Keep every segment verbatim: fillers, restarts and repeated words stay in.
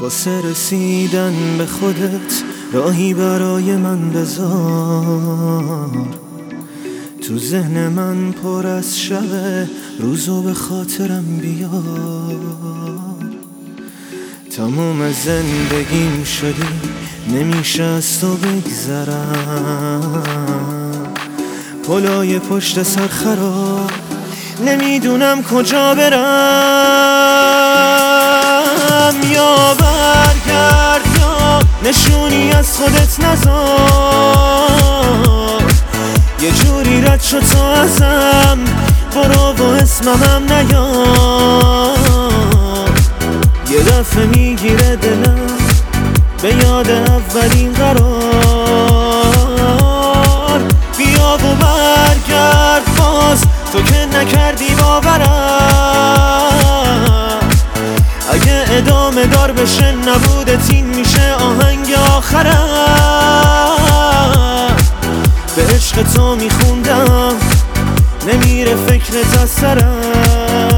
واسه رسیدن به خودت راهی برای من بذار. تو ذهن من پر از شبه، روزو به خاطرم بیار. تموم زندگیم شدی، نمیشه از تو بگذرم. پلای پشت سر خراب، نمیدونم کجا برم. یا برگرد یا نشونی از خودت نذار. یه جوری رد شد تو ازم، برو و اسممم نیار. یه دفعه میگیره دلم به یاد اولین قرار. بیا و برگرد باز، تو که نکردی باورم. اگه ادامه دار بشه نبودت این میشه آهنگ آخرم. به عشق تو میخوندم، نمیره فکرت از سرم.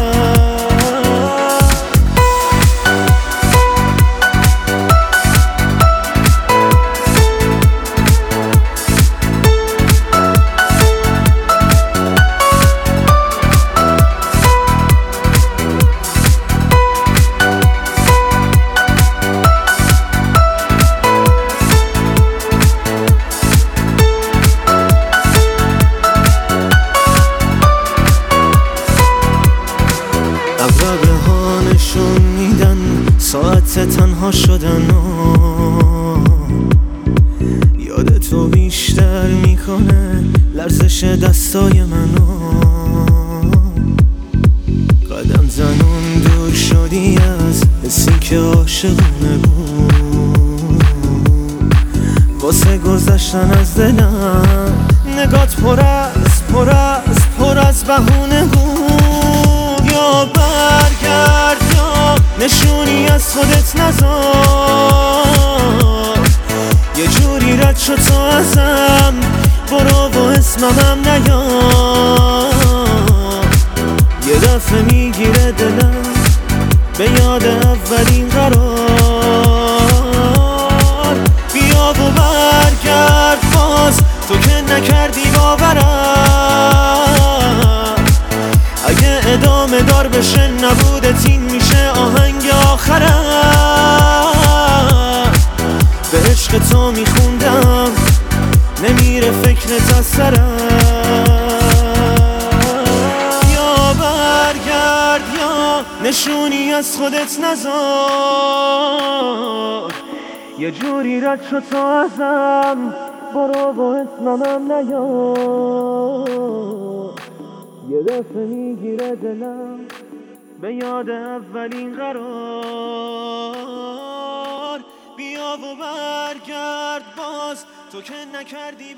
عقربه ها نشون میدن ساعت تنها شدن ها. یاد تو بیشتر میکنه لرزش دستای منو. قدم زنون دور شدی از حسی که عاشقونه بود. واسه گذشتن از دلم نگات پر از پر از پر از بهونه بود. یا برگرد یا نشونی از خودت نذار. یه جوری رد شد تو ازم، برو و اسممم نیار. یه دفعه میگیره دلم به یاد اولین قرار. بیا و برگرد باز، تو که نکردی باورم. اگه ادامه دار بشه نبودت این میشه آهنگ آخرم. به عشق تو میخوندم، نمیره فکرت از سرم. یا برگرد یا نشونی از خودت نذار. یه جوری رد شد تو ازم، برو و اسممم نیار. یه دفعه میگیره دلم به یاد اولین قرار. بیا و برگرد باز، تو که نکردی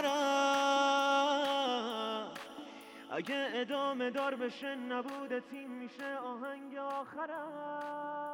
باورم. اگه ادامه دار بشه نبودت این میشه آهنگ آخرم.